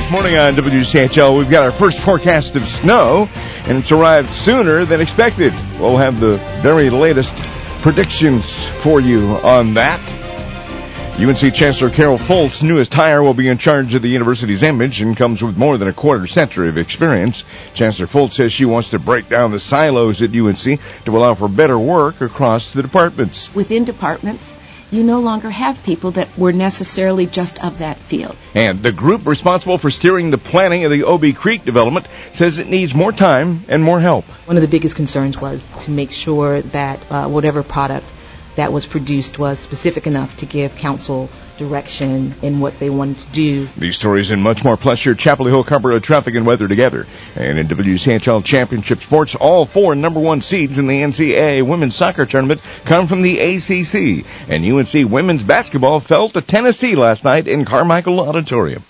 this morning on WCHL. We've got our first forecast of snow, and it's arrived sooner than expected. We'll have the very latest predictions for you on that. UNC Chancellor Carol Folt's newest hire will be in charge of the university's image and comes with more than a quarter-century of experience. Chancellor Folt says she wants to break down the silos at UNC to allow for better work across the departments. Within departments, you no longer have people that were necessarily just of that field. And the group responsible for steering the planning of the Obi Creek development says it needs more time and more help. One of the biggest concerns was to make sure that whatever product that was produced was specific enough to give council direction in what they wanted to do. These stories and much more, plus your Chapel Hill Carrboro traffic and weather together. And in WCHL Championship Sports, all 4 number 1 seeds in the NCAA Women's Soccer Tournament come from the ACC. And UNC women's basketball fell to Tennessee last night in Carmichael Auditorium.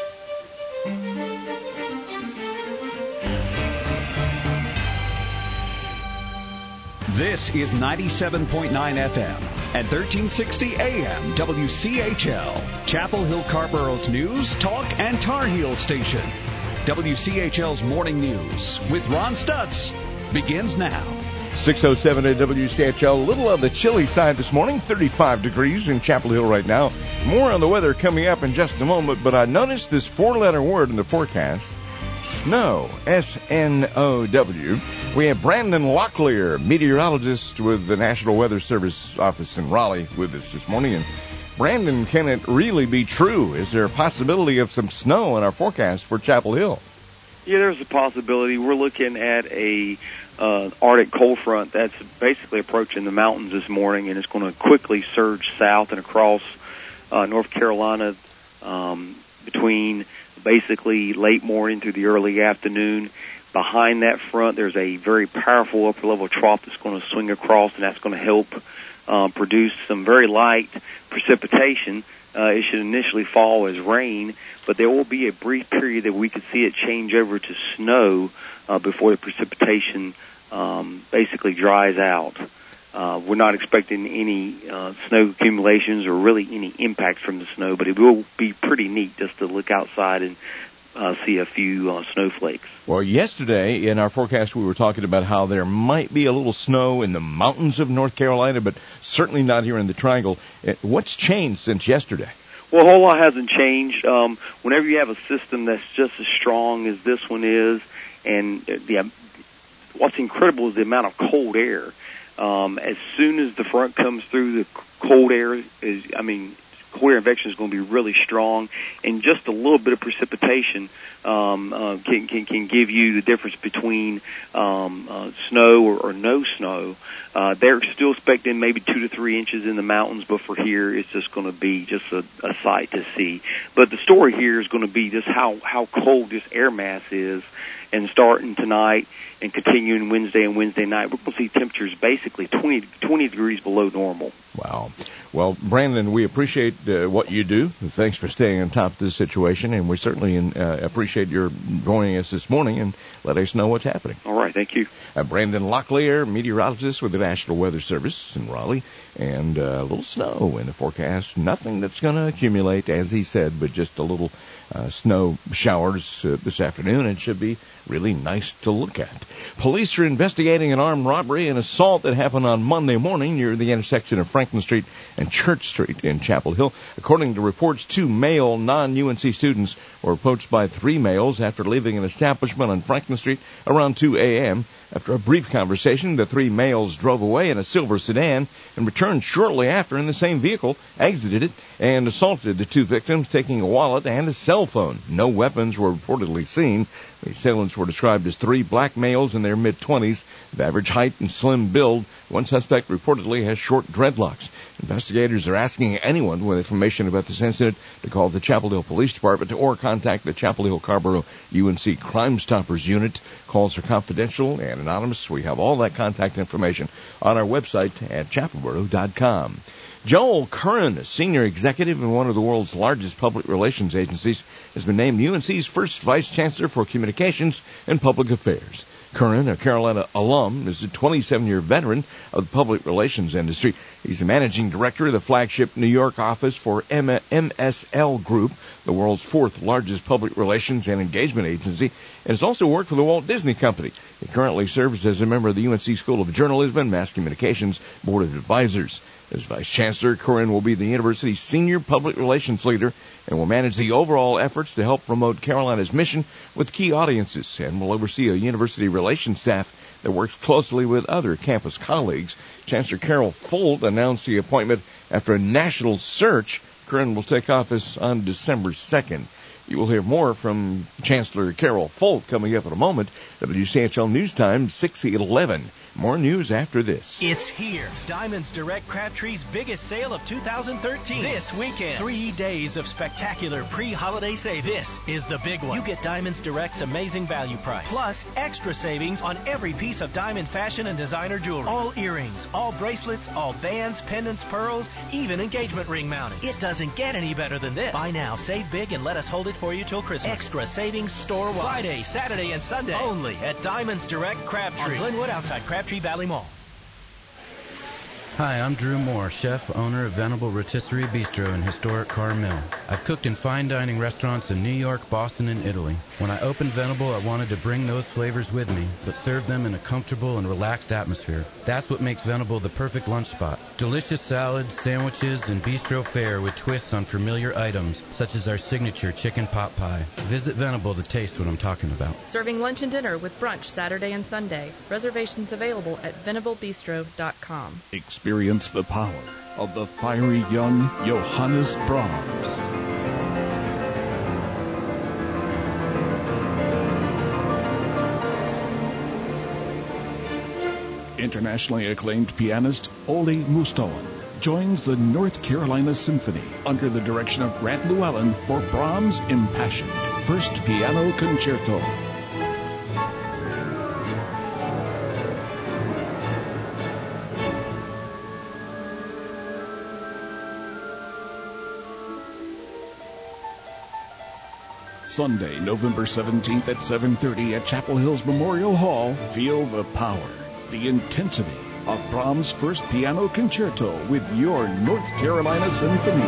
This is 97.9 FM and 1360 AM WCHL, Chapel Hill Carrboro's news, talk, and Tar Heel station. WCHL's Morning News with Ron Stutz begins now. 6:07 at WCHL. A little on the chilly side this morning, 35 degrees in Chapel Hill right now. More on the weather coming up in just a moment, but I noticed this 4-letter word in the forecast. Snow, S-N-O-W. We have Brandon Locklear, meteorologist with the National Weather Service office in Raleigh, with us this morning. And Brandon, can it really be true? Is there a possibility of some snow in our forecast for Chapel Hill? Yeah, there's a possibility. We're looking at a Arctic cold front that's basically approaching the mountains this morning, and it's going to quickly surge south and across North Carolina between basically late morning through the early afternoon. Behind that front, there's a very powerful upper-level trough that's going to swing across, and that's going to help produce some very light precipitation. It should initially fall as rain, but there will be a brief period that we could see it change over to snow before the precipitation basically dries out. We're not expecting any snow accumulations or really any impact from the snow, but it will be pretty neat just to look outside and see a few snowflakes. Well, yesterday in our forecast we were talking about how there might be a little snow in the mountains of North Carolina, but certainly not here in the Triangle. What's changed since yesterday? Well, a whole lot hasn't changed. Whenever you have a system that's just as strong as this one is, and what's incredible is the amount of cold air. As soon as the front comes through, the cold air cold air convection is going to be really strong, and just a little bit of precipitation can give you the difference between snow or no snow. They're still expecting maybe 2 to 3 inches in the mountains, but for here it's just going to be just a sight to see. But the story here is going to be just how cold this air mass is, and starting tonight and continuing Wednesday and Wednesday night, we're going to see temperatures basically 20 degrees below normal. Wow. Well, Brandon, we appreciate what you do. Thanks for staying on top of this situation, and we certainly appreciate your joining us this morning and letting us know what's happening. All right, thank you. Brandon Locklear, meteorologist with the National Weather Service in Raleigh, and a little snow in the forecast. Nothing that's going to accumulate, as he said, but just a little snow showers this afternoon. It should be really nice to look at. Police are investigating an armed robbery and assault that happened on Monday morning near the intersection of Franklin Street and Church Street in Chapel Hill. According to reports, 2 male non-UNC students were approached by 3 males after leaving an establishment on Franklin Street around 2 a.m. After a brief conversation, the 3 males drove away in a silver sedan and returned shortly after in the same vehicle, exited it, and assaulted the 2 victims, taking a wallet and a cell phone. No weapons were reportedly seen. The assailants were described as 3 black males in their mid-20s, of average height and slim build. One suspect reportedly has short dreadlocks. Investigators are asking anyone with information about this incident to call the Chapel Hill Police Department or contact the Chapel Hill Carrboro UNC Crime Stoppers Unit. Calls are confidential and anonymous. We have all that contact information on our website at chapelboro.com. Joel Curran, a senior executive in one of the world's largest public relations agencies, has been named UNC's first vice chancellor for communications and public affairs. Curran, a Carolina alum, is a 27-year veteran of the public relations industry. He's the managing director of the flagship New York office for MSL Group, the world's fourth largest public relations and engagement agency, and has also worked for the Walt Disney Company. He currently serves as a member of the UNC School of Journalism and Mass Communications Board of Advisors. As Vice Chancellor, Curran will be the university's senior public relations leader and will manage the overall efforts to help promote Carolina's mission with key audiences, and will oversee a university relations staff that works closely with other campus colleagues. Chancellor Carol Folt announced the appointment after a national search. Curran will take office on December 2nd. You will hear more from Chancellor Carol Folt coming up in a moment. WCHL News Time, 6:11. More news after this. It's here. Diamonds Direct Crabtree's biggest sale of 2013. This weekend. 3 days of spectacular pre-holiday savings. This is the big one. You get Diamonds Direct's amazing value price. Plus, extra savings on every piece of diamond fashion and designer jewelry. All earrings, all bracelets, all bands, pendants, pearls, even engagement ring mountings. It doesn't get any better than this. Buy now, save big, and let us hold it for you till Christmas. Extra savings store-wide. Friday, Saturday, and Sunday. Only at Diamonds Direct Crabtree. On Glenwood outside Crabtree Valley Mall. Hi, I'm Drew Moore, chef, owner of Venable Rotisserie Bistro in historic Carmel. I've cooked in fine dining restaurants in New York, Boston, and Italy. When I opened Venable, I wanted to bring those flavors with me, but serve them in a comfortable and relaxed atmosphere. That's what makes Venable the perfect lunch spot. Delicious salads, sandwiches, and bistro fare with twists on familiar items, such as our signature chicken pot pie. Visit Venable to taste what I'm talking about. Serving lunch and dinner with brunch Saturday and Sunday. Reservations available at venablebistro.com. Experience the power of the fiery young Johannes Brahms. Internationally acclaimed pianist Ole Mustonen joins the North Carolina Symphony under the direction of Grant Llewellyn for Brahms' impassioned First Piano Concerto. Sunday, November 17th at 7:30 at Chapel Hills Memorial Hall. Feel the power, the intensity of Brahms' First Piano Concerto with your North Carolina Symphony.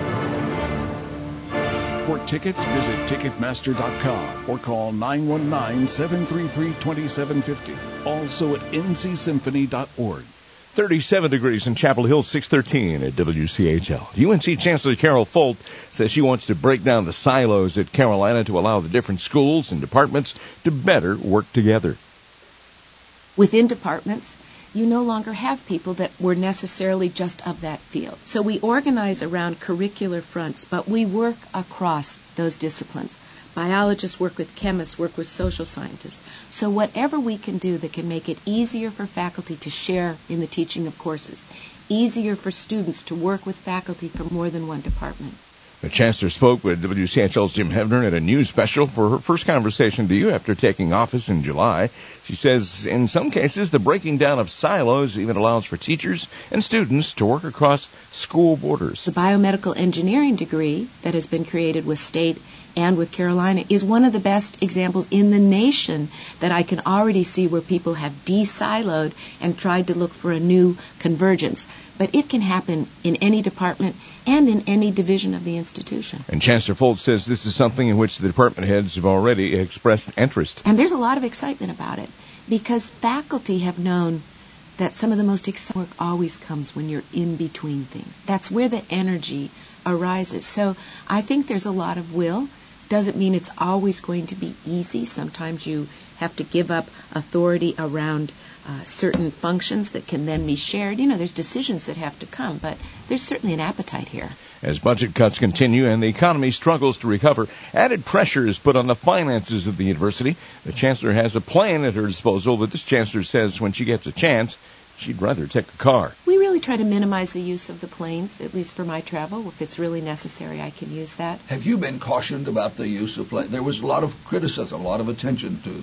For tickets, visit Ticketmaster.com or call 919-733-2750. Also at ncsymphony.org. 37 degrees in Chapel Hill, 613 at WCHL. UNC Chancellor Carol Folt says she wants to break down the silos at Carolina to allow the different schools and departments to better work together. Within departments, you no longer have people that were necessarily just of that field. So we organize around curricular fronts, but we work across those disciplines. Biologists work with chemists, work with social scientists. So whatever we can do that can make it easier for faculty to share in the teaching of courses, easier for students to work with faculty from more than one department. The Chancellor spoke with WCHL's Jim Hebner at a news special for her first conversation to you after taking office in July. She says in some cases the breaking down of silos even allows for teachers and students to work across school borders. The biomedical engineering degree that has been created with state and with Carolina is one of the best examples in the nation that I can already see where people have de-siloed and tried to look for a new convergence. But it can happen in any department and in any division of the institution. And Chancellor Folt says this is something in which the department heads have already expressed interest. And there's a lot of excitement about it because faculty have known that some of the most exciting work always comes when you're in between things. That's where the energy arises. So I think there's a lot of will. Doesn't mean it's always going to be easy. Sometimes you have to give up authority around certain functions that can then be shared. You know, there's decisions that have to come, but there's certainly an appetite here. As budget cuts continue and the economy struggles to recover, added pressure is put on the finances of the university. The chancellor has a plan at her disposal, but this chancellor says when she gets a chance, she'd rather take a car. We really really try to minimize the use of the planes, at least for my travel. If it's really necessary, I can use that. Have you been cautioned about the use of planes? There was a lot of criticism, a lot of attention to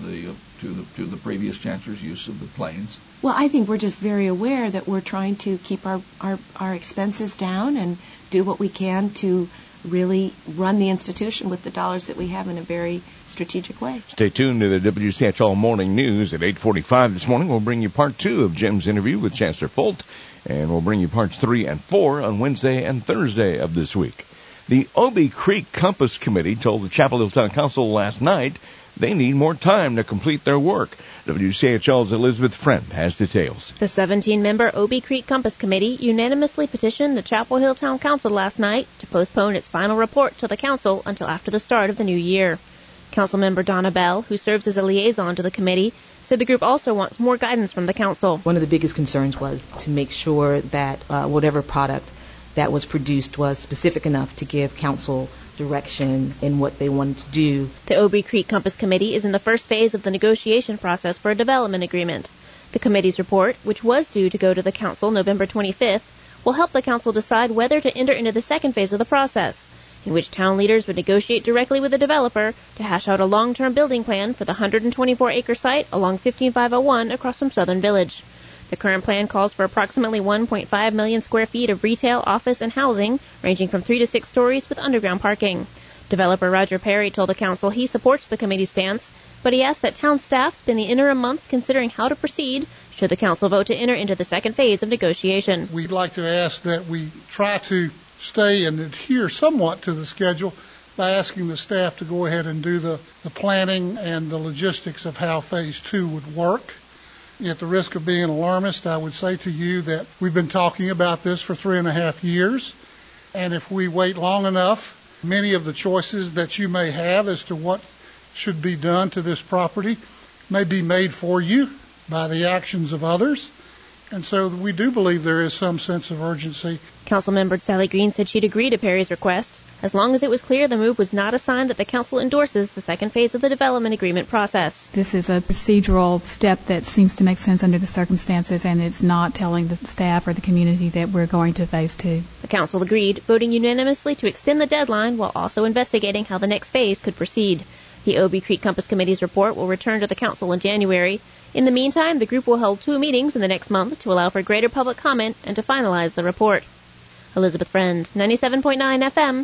the previous chancellor's use of the planes. Well, I think we're just very aware that we're trying to keep our expenses down and do what we can to really run the institution with the dollars that we have in a very strategic way. Stay tuned to the WCHL Morning News at 8:45 this morning. We'll bring you part 2 of Jim's interview with Chancellor Folt, and we'll bring you parts 3 and 4 on Wednesday and Thursday of this week. The Obie Creek Compass Committee told the Chapel Hill Town Council last night they need more time to complete their work. WCHL's Elizabeth Friend has details. The 17-member Obie Creek Compass Committee unanimously petitioned the Chapel Hill Town Council last night to postpone its final report to the council until after the start of the new year. Councilmember Donna Bell, who serves as a liaison to the committee, said the group also wants more guidance from the council. One of the biggest concerns was to make sure that whatever product that was produced was specific enough to give council direction in what they wanted to do. The Obie Creek Compass Committee is in the first phase of the negotiation process for a development agreement. The committee's report, which was due to go to the council November 25th, will help the council decide whether to enter into the second phase of the process, in which town leaders would negotiate directly with the developer to hash out a long-term building plan for the 124-acre site along 15501 across from Southern Village. The current plan calls for approximately 1.5 million square feet of retail, office, and housing, ranging from 3 to 6 stories with underground parking. Developer Roger Perry told the council he supports the committee's stance, but he asked that town staff spend the interim months considering how to proceed should the council vote to enter into the second phase of negotiation. We'd like to ask that we try to stay and adhere somewhat to the schedule by asking the staff to go ahead and do the planning and the logistics of how phase 2 would work. At the risk of being alarmist, I would say to you that we've been talking about this for 3.5 years, and if we wait long enough, many of the choices that you may have as to what should be done to this property may be made for you by the actions of others. And so we do believe there is some sense of urgency. Councilmember Sally Green said she'd agree to Perry's request, as long as it was clear the move was not a sign that the council endorses the second phase of the development agreement process. This is a procedural step that seems to make sense under the circumstances, and it's not telling the staff or the community that we're going to phase 2. The council agreed, voting unanimously to extend the deadline while also investigating how the next phase could proceed. The Obie Creek Compass Committee's report will return to the council in January. In the meantime, the group will hold 2 meetings in the next month to allow for greater public comment and to finalize the report. Elizabeth Friend, 97.9 FM,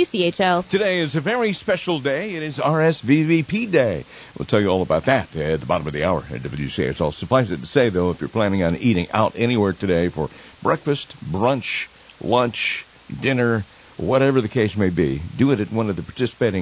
WCHL. Today is a very special day. It is RSVVP Day. We'll tell you all about that at the bottom of the hour at WCHL. Suffice it to say, though, if you're planning on eating out anywhere today for breakfast, brunch, lunch, dinner, whatever the case may be, do it at one of the participating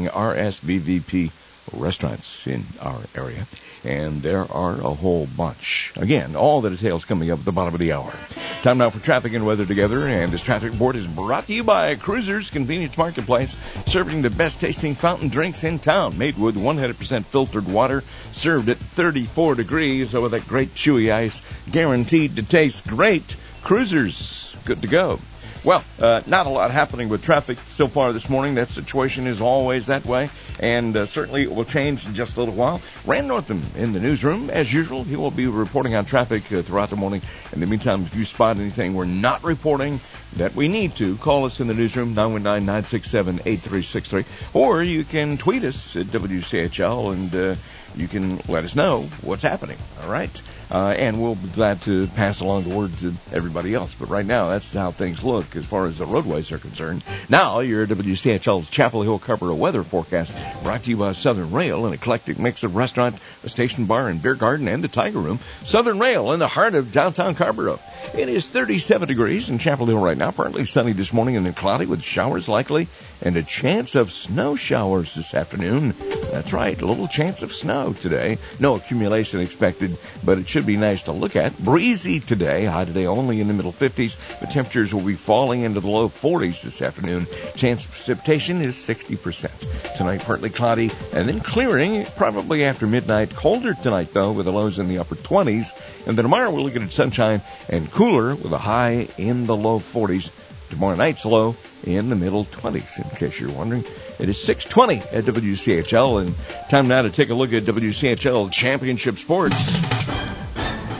RSVVP restaurants in our area. And there are a whole bunch. Again, all the details coming up at the bottom of the hour. Time now for traffic and weather together, and this traffic report is brought to you by Cruisers Convenience Marketplace, serving the best tasting fountain drinks in town, made with 100% filtered water, served at 34 degrees over that great chewy ice, guaranteed to taste great. Cruisers, good to go. Well, not a lot happening with traffic so far this morning. That situation is always that way, and certainly it will change in just a little while. Rand Northam in the newsroom, as usual. He will be reporting on traffic throughout the morning. In the meantime, if you spot anything we're not reporting that we need to, call us in the newsroom, 919-967-8363, or you can tweet us at WCHL, and you can let us know what's happening, all right? And we'll be glad to pass along the word to everybody else. But right now, that's how things look as far as the roadways are concerned. Now, your WCHL's Chapel Hill Carrboro weather forecast, brought to you by Southern Rail, an eclectic mix of restaurant, a station bar, and beer garden, and the Tiger Room. Southern Rail in the heart of downtown Carrboro. It is 37 degrees in Chapel Hill right now, partly sunny this morning and then cloudy with showers likely, and a chance of snow showers this afternoon. That's right, a little chance of snow today. No accumulation expected, but it should be nice to look at. Breezy today, high today only in the middle 50s. The temperatures will be falling into the low 40s this afternoon. Chance of precipitation is 60%. Tonight, partly cloudy, and then clearing probably after midnight. Colder tonight, though, with the lows in the upper 20s. And then tomorrow, we're looking at sunshine and cooler with a high in the low 40s. Tomorrow night's low in the middle 20s, in case you're wondering. It is 6:20 at WCHL, and time now to take a look at WCHL Championship Sports.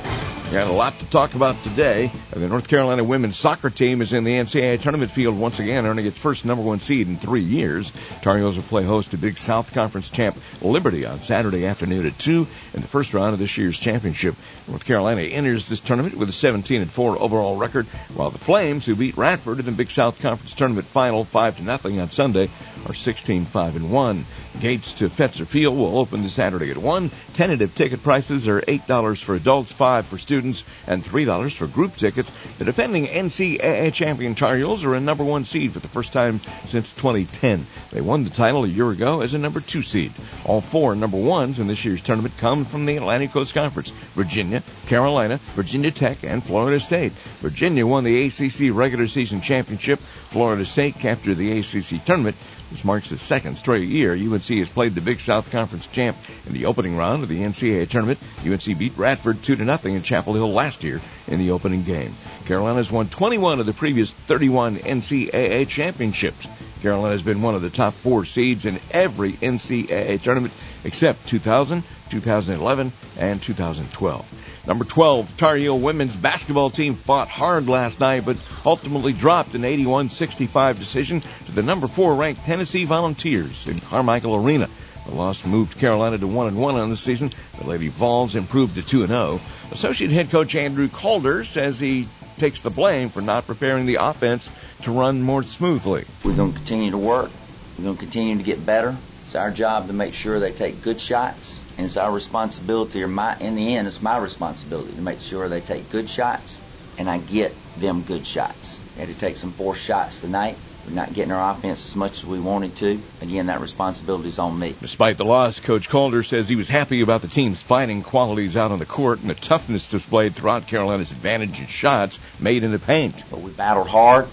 Got a lot to talk about today. The North Carolina women's soccer team is in the NCAA tournament field once again, earning its first number one seed in 3 years. Tar Heels will play host to Big South Conference champ Liberty on Saturday afternoon at 2 in the first round of this year's championship. North Carolina enters this tournament with a 17-4 overall record, while the Flames, who beat Radford in the Big South Conference tournament final 5-0 on Sunday, are 16-5-1. Gates to Fetzer Field will open this Saturday at 1. Tentative ticket prices are $8 for adults, $5 for students, and $3 for group tickets. The defending NCAA champion Tar Heels are a number one seed for the first time since 2010. They won the title a year ago as a number 2 seed. All 4 number ones in this year's tournament come from the Atlantic Coast Conference: Virginia, Carolina, Virginia Tech, and Florida State. Virginia won the ACC regular season championship. Florida State captured the ACC tournament. This marks the second straight year UNC has played the Big South Conference champ in the opening round of the NCAA tournament. UNC beat Radford 2-0 in Chapel Hill last year in the opening game. Carolina's won 21 of the previous 31 NCAA championships. Carolina's been one of the top 4 seeds in every NCAA tournament except 2000, 2011, and 2012. Number 12, Tar Heel women's basketball team fought hard last night, but ultimately dropped an 81-65 decision to the number 4 ranked Tennessee Volunteers in Carmichael Arena. The loss moved Carolina to 1-1 on the season. The Lady Vols improved to 2-0. Associate head coach Andrew Calder says he takes the blame for not preparing the offense to run more smoothly. We're going to continue to work. We're going to continue to get better. It's our job to make sure they take good shots. And it's our responsibility, in the end, it's my responsibility to make sure they take good shots and I get them good shots. We had to take some forced shots tonight. We're not getting our offense as much as we wanted to. Again, that responsibility is on me. Despite the loss, Coach Calder says he was happy about the team's fighting qualities out on the court and the toughness displayed throughout Carolina's advantage in shots made in the paint. But we battled hard.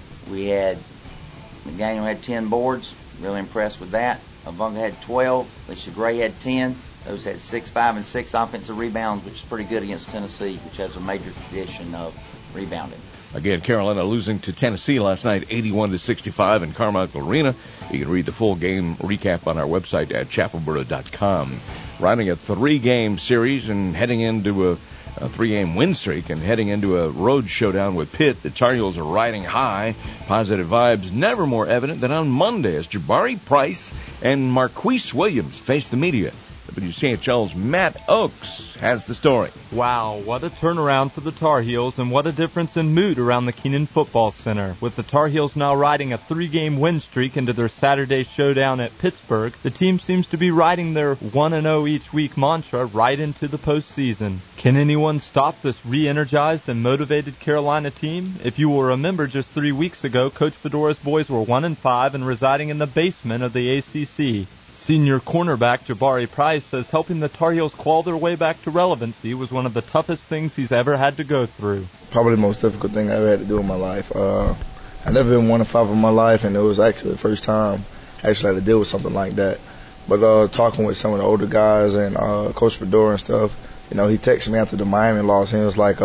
McDaniel had 10 boards. Really impressed with that. Avunga had 12. Alicia Gray had 10. Those had 6, 5, and 6 offensive rebounds, which is pretty good against Tennessee, which has a major tradition of rebounding. Again, Carolina losing to Tennessee last night, 81-65 in Carmichael Arena. You can read the full game recap on our website at chapelboro.com. Riding a 3-game series and heading into a 3-game win streak and heading into a road showdown with Pitt, the Tar Heels are riding high. Positive vibes never more evident than on Monday as Jabari Price and Marquise Williams face the media. WCHL's Matt Oakes has the story. Wow, what a turnaround for the Tar Heels, and what a difference in mood around the Kenan Football Center. With the Tar Heels now riding a 3-game win streak into their Saturday showdown at Pittsburgh, the team seems to be riding their 1-0 each week mantra right into the postseason. Can anyone stop this re-energized and motivated Carolina team? If you will remember, just 3 weeks ago, Coach Fedora's boys were 1-5 and residing in the basement of the ACC. Senior cornerback Jabari Price says helping the Tar Heels claw their way back to relevancy was one of the toughest things he's ever had to go through. Probably the most difficult thing I ever had to do in my life. I've never been 1-5 in my life, and it was actually the first time I actually had to deal with something like that. But talking with some of the older guys and Coach Fedora and stuff, he texted me after the Miami loss, and it was like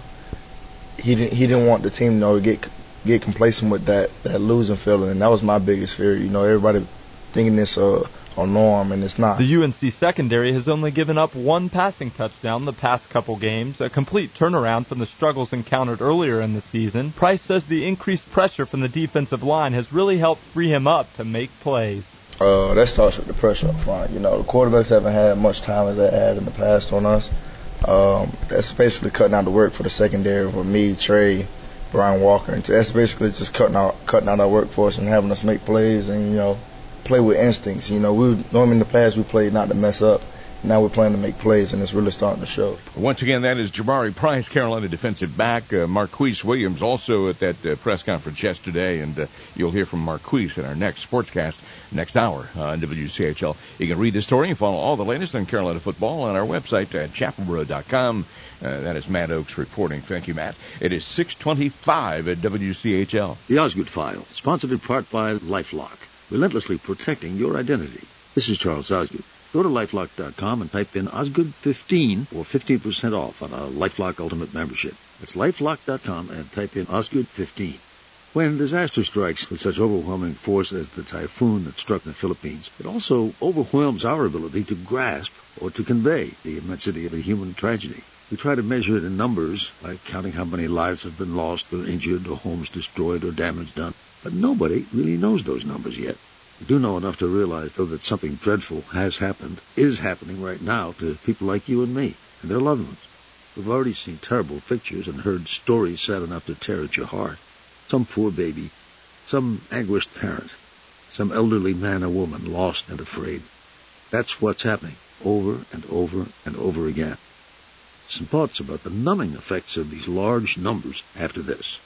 he didn't want the team to get complacent with that losing feeling, and that was my biggest fear. Everybody thinking this on norm, and it's not. The UNC secondary has only given up 1 passing touchdown the past couple games, a complete turnaround from the struggles encountered earlier in the season. Price says the increased pressure from the defensive line has really helped free him up to make plays. That starts with the pressure up front. The quarterbacks haven't had much time as they had in the past on us. That's basically cutting out the work for the secondary for me, Trey, Brian Walker. And that's basically just cutting out our work for us and having us make plays and, play with instincts. Normally in the past we played not to mess up. Now we're playing to make plays, and it's really starting to show. Once again, that is Jabari Price, Carolina defensive back. Marquise Williams also at that press conference yesterday, and you'll hear from Marquise in our next sportscast next hour on WCHL. You can read the story and follow all the latest on Carolina football on our website at chapelboro.com. That is Matt Oakes reporting. Thank you, Matt. It is 6:25 at WCHL. The Osgood File, sponsored in part by LifeLock, relentlessly protecting your identity. This is Charles Osgood. Go to LifeLock.com and type in Osgood15 for 15% off on a LifeLock Ultimate membership. That's LifeLock.com and type in Osgood15. When disaster strikes with such overwhelming force as the typhoon that struck the Philippines, it also overwhelms our ability to grasp or to convey the immensity of a human tragedy. We try to measure it in numbers by counting how many lives have been lost or injured or homes destroyed or damage done. But nobody really knows those numbers yet. We do know enough to realize, though, that something dreadful has happened, is happening right now to people like you and me and their loved ones. We've already seen terrible pictures and heard stories sad enough to tear at your heart. Some poor baby, some anguished parent, some elderly man or woman lost and afraid. That's what's happening over and over and over again. Some thoughts about the numbing effects of these large numbers after this.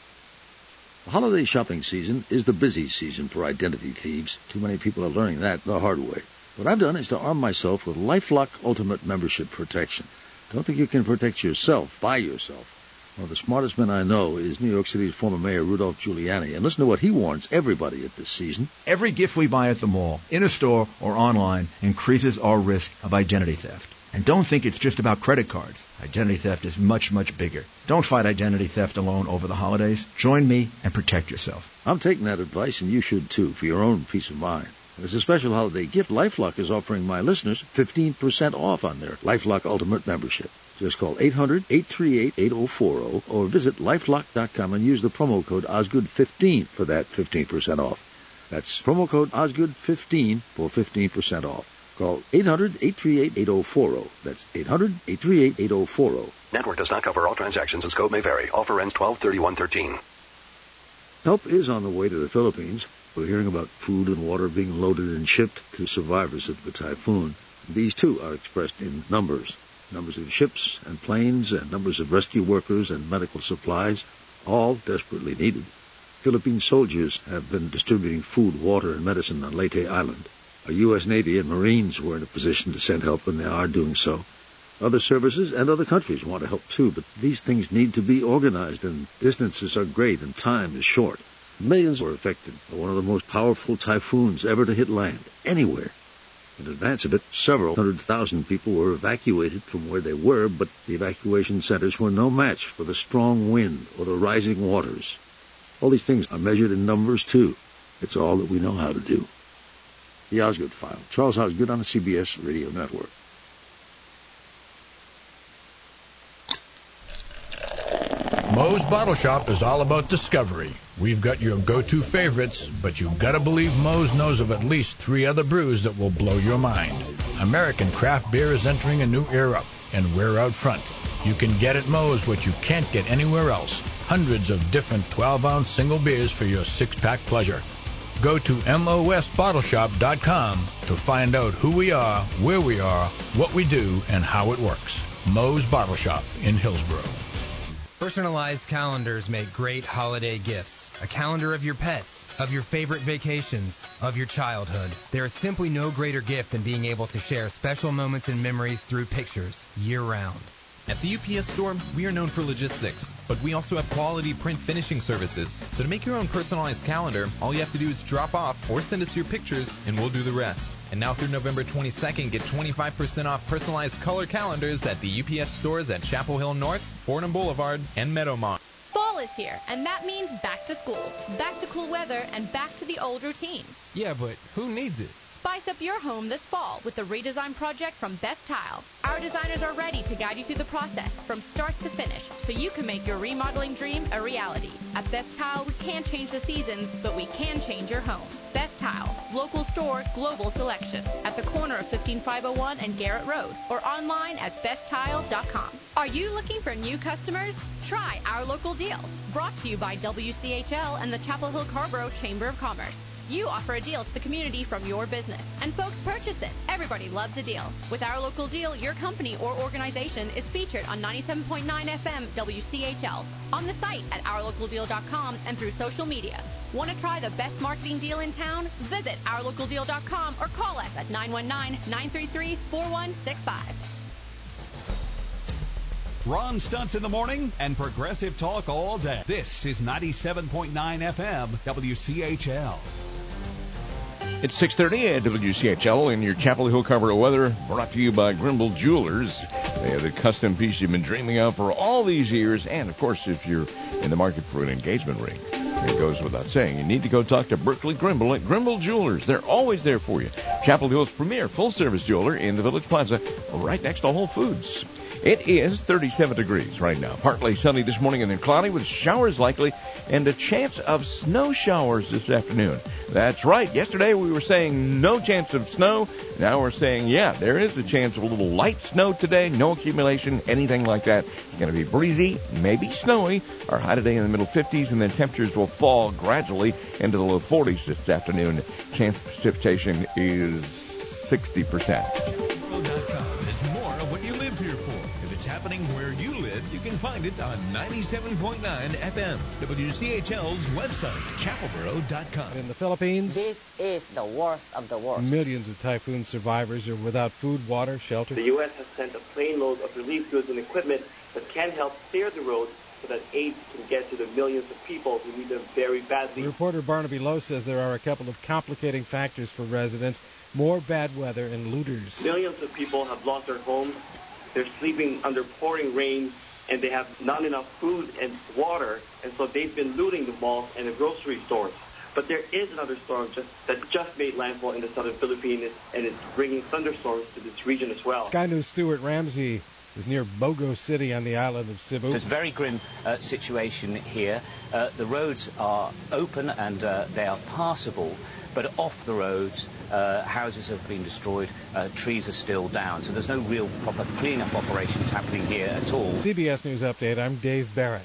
The holiday shopping season is the busy season for identity thieves. Too many people are learning that the hard way. What I've done is to arm myself with LifeLock Ultimate Membership Protection. Don't think you can protect yourself by yourself. One of the smartest men I know is New York City's former mayor, Rudolph Giuliani. And listen to what he warns everybody at this season. Every gift we buy at the mall, in a store, or online increases our risk of identity theft. And don't think it's just about credit cards. Identity theft is much, much bigger. Don't fight identity theft alone over the holidays. Join me and protect yourself. I'm taking that advice, and you should too, for your own peace of mind. As a special holiday gift, LifeLock is offering my listeners 15% off on their LifeLock Ultimate membership. Just call 800-838-8040 or visit lifelock.com and use the promo code Osgood15 for that 15% off. That's promo code Osgood15 for 15% off. Call 800-838-8040. That's 800-838-8040. Network does not cover all transactions and scope may vary. Offer ends 12/31/13. Help is on the way to the Philippines. We're hearing about food and water being loaded and shipped to survivors of the typhoon. These, too, are expressed in numbers. Numbers of ships and planes and numbers of rescue workers and medical supplies, all desperately needed. Philippine soldiers have been distributing food, water, and medicine on Leyte Island. Our U.S. Navy and Marines were in a position to send help, and they are doing so. Other services and other countries want to help, too, but these things need to be organized, and distances are great and time is short. Millions were affected by one of the most powerful typhoons ever to hit land, anywhere. In advance of it, several 100,000 people were evacuated from where they were, but the evacuation centers were no match for the strong wind or the rising waters. All these things are measured in numbers, too. It's all that we know how to do. The Osgood File. Charles Osgood on the CBS Radio Network. Moe's Bottle Shop is all about discovery. We've got your go-to favorites, but you've got to believe Moe's knows of at least 3 other brews that will blow your mind. American craft beer is entering a new era, and we're out front. You can get at Moe's what you can't get anywhere else. Hundreds of different 12-ounce single beers for your 6-pack pleasure. Go to mosbottleshop.com to find out who we are, where we are, what we do, and how it works. Moe's Bottle Shop in Hillsborough. Personalized calendars make great holiday gifts. A calendar of your pets, of your favorite vacations, of your childhood. There is simply no greater gift than being able to share special moments and memories through pictures year-round. At the UPS Store, we are known for logistics, but we also have quality print finishing services. So to make your own personalized calendar, all you have to do is drop off or send us your pictures, and we'll do the rest. And now through November 22nd, get 25% off personalized color calendars at the UPS stores at Chapel Hill North, Fordham Boulevard, and Meadowmont. Fall is here, and that means back to school, back to cool weather, and back to the old routine. Yeah, but who needs it? Spice up your home this fall with the redesign project from Best Tile. Our designers are ready to guide you through the process from start to finish so you can make your remodeling dream a reality. At Best Tile, we can't change the seasons, but we can change your home. Best Tile, local store, global selection. At the corner of 15501 and Garrett Road or online at besttile.com. Are you looking for new customers? Try our local deal. Brought to you by WCHL and the Chapel Hill Carrboro Chamber of Commerce. You offer a deal to the community from your business, and folks purchase it. Everybody loves a deal. With our local deal, your company or organization is featured on 97.9 FM WCHL, on the site at ourlocaldeal.com, and through social media. Want to try the best marketing deal in town? Visit ourlocaldeal.com or call us at 919-933-4165. Ron Stutz in the morning and Progressive Talk all day. This is 97.9 FM WCHL. It's 6:30 at WCHL in your Chapel Hill Carrboro weather, brought to you by Grimble Jewelers. They have the custom piece you've been dreaming of for all these years. And, of course, if you're in the market for an engagement ring, it goes without saying, you need to go talk to Berkeley Grimble at Grimble Jewelers. They're always there for you. Chapel Hill's premier full-service jeweler in the Village Plaza, right next to Whole Foods. It is 37 degrees right now. Partly sunny this morning and then cloudy with showers likely and a chance of snow showers this afternoon. That's right. Yesterday we were saying no chance of snow. Now we're saying, yeah, there is a chance of a little light snow today. No accumulation, anything like that. It's going to be breezy, maybe snowy. Our high today in the middle 50s, and then temperatures will fall gradually into the low 40s this afternoon. Chance of precipitation is 60%. Is more of what you live here for. If it's happening where you live, you can find it on 97.9 FM. WCHL's website, chapelboro.com. In the Philippines, this is the worst of the worst. Millions of typhoon survivors are without food, water, shelter. The U.S. has sent a plane load of relief goods and equipment that can help clear the roads so that aid can get to the millions of people who need them very badly. Reporter Barnaby Lowe says there are a couple of complicating factors for residents. More bad weather and looters. Millions of people have lost their homes. They're sleeping under pouring rain, and they have not enough food and water, and so they've been looting the malls and the grocery stores. But there is another storm that just made landfall in the southern Philippines, and it's bringing thunderstorms to this region as well. Sky News' Stuart Ramsey is near Bogo City on the island of Cebu. It's a very grim situation here. The roads are open and they are passable, but off the roads, houses have been destroyed, trees are still down, so there's no real proper clean-up operations happening here at all. CBS News Update, I'm Dave Barrett.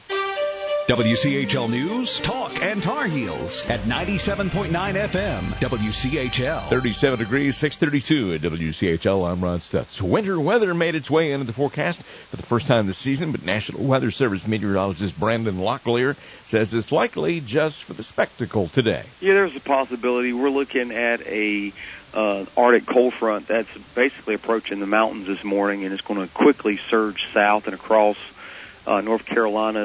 WCHL News, Talk, and Tar Heels at 97.9 FM, WCHL. 37 degrees, 6:32 at WCHL. I'm Ron Stutz. Winter weather made its way into the forecast for the first time this season, but National Weather Service meteorologist Brandon Locklear says it's likely just for the spectacle today. Yeah, there's a possibility. We're looking at a Arctic cold front that's basically approaching the mountains this morning, and it's going to quickly surge south and across North Carolina